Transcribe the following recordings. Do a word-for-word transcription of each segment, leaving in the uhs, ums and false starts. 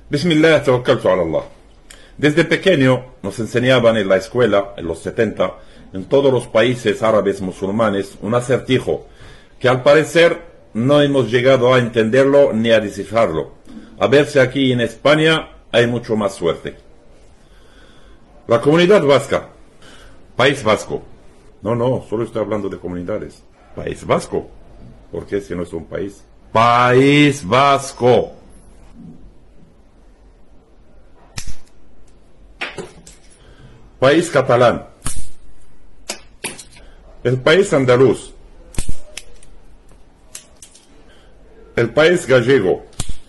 Bismillah, tawakkaltu ala Allah. Desde pequeño nos enseñaban en la escuela, en los setenta, en todos los países árabes musulmanes, un acertijo que al parecer no hemos llegado a entenderlo ni a descifrarlo. A ver si aquí en España hay mucho más suerte. La comunidad vasca, País Vasco. No, no, solo estoy hablando de comunidades. País Vasco. ¿Por qué si no es un país? País Vasco. País catalán. El país andaluz. El país gallego.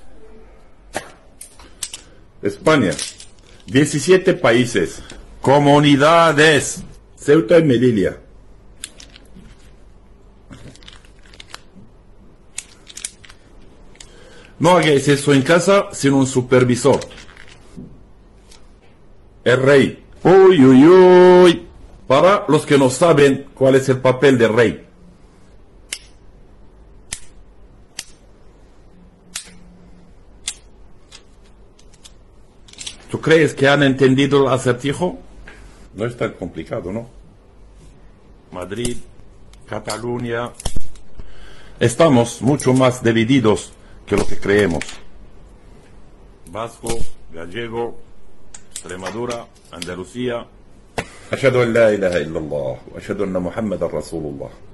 España. diecisiete países. Comunidades. Ceuta y Melilla. No hagáis eso en casa sin un supervisor. El rey. Uy, uy, uy. Para los que no saben cuál es el papel del rey. ¿Tú crees que han entendido el acertijo? No es tan complicado, ¿no? Madrid, Cataluña. Estamos mucho más divididos que lo que creemos. Vasco, gallego, Extremadura, Andalucía. Ashhadu an la ilaha illallah wa ashhadu anna Muhammadan Rasulullah.